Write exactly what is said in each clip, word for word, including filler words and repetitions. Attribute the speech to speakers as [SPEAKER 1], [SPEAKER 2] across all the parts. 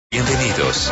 [SPEAKER 1] Bienvenidos.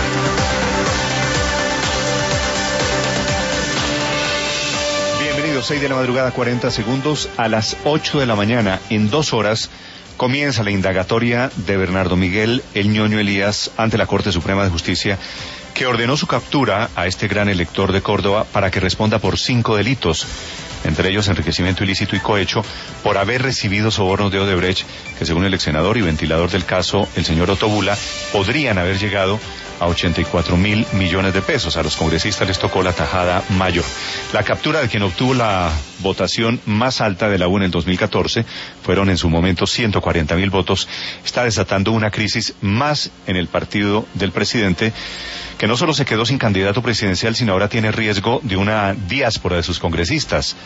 [SPEAKER 2] Bienvenidos, seis de la madrugada, cuarenta segundos, a las ocho de la mañana, en dos horas, comienza la indagatoria de Bernardo Miguel El Ñoño Elías ante la Corte Suprema de Justicia, que ordenó su captura a este gran elector de Córdoba para que responda por cinco delitos, entre ellos enriquecimiento ilícito y cohecho, por haber recibido sobornos de Odebrecht, que según el ex senador y ventilador del caso, el señor Otto Bula, podrían haber llegado a ochenta y cuatro mil millones de pesos. A los congresistas les tocó la tajada mayor. La captura de quien obtuvo la votación más alta de la U en el dos mil catorce, fueron en su momento ciento cuarenta mil votos, está desatando una crisis más en el partido del presidente, que no solo se quedó sin candidato presidencial, sino ahora tiene riesgo de una diáspora de sus congresistas.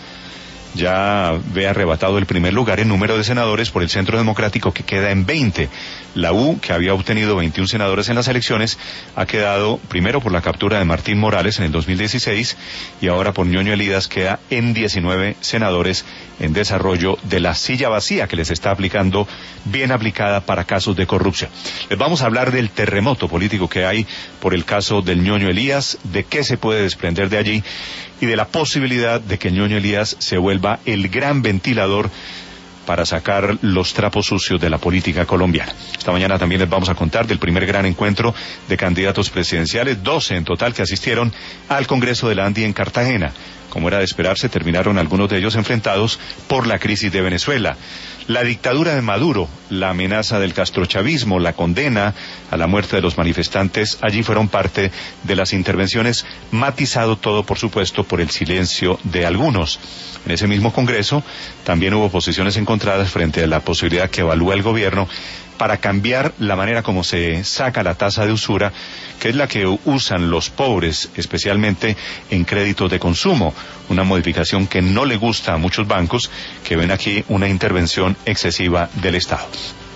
[SPEAKER 2] Ya ve arrebatado el primer lugar en número de senadores por el Centro Democrático, que queda en veinte. La U, que había obtenido veintiún senadores en las elecciones, ha quedado primero por la captura de Martín Morales en el dos mil dieciséis y ahora por Ñoño Elías queda en diecinueve senadores en desarrollo de la silla vacía que les está aplicando, bien aplicada para casos de corrupción. Les vamos a hablar del terremoto político que hay por el caso del Ñoño Elías, de qué se puede desprender de allí y de la posibilidad de que el Ñoño Elías se vuelva el gran ventilador para sacar los trapos sucios de la política colombiana. Esta mañana también les vamos a contar del primer gran encuentro de candidatos presidenciales, doce en total, que asistieron al Congreso de la ANDI en Cartagena. Como era de esperarse, terminaron algunos de ellos enfrentados por la crisis de Venezuela. La dictadura de Maduro, la amenaza del castrochavismo, la condena a la muerte de los manifestantes, allí fueron parte de las intervenciones, matizado todo, por supuesto, por el silencio de algunos. En ese mismo Congreso también hubo posiciones encontradas frente a la posibilidad que evalúa el gobierno para cambiar la manera como se saca la tasa de usura, que es la que usan los pobres, especialmente en créditos de consumo, una modificación que no le gusta a muchos bancos, que ven aquí una intervención excesiva del Estado.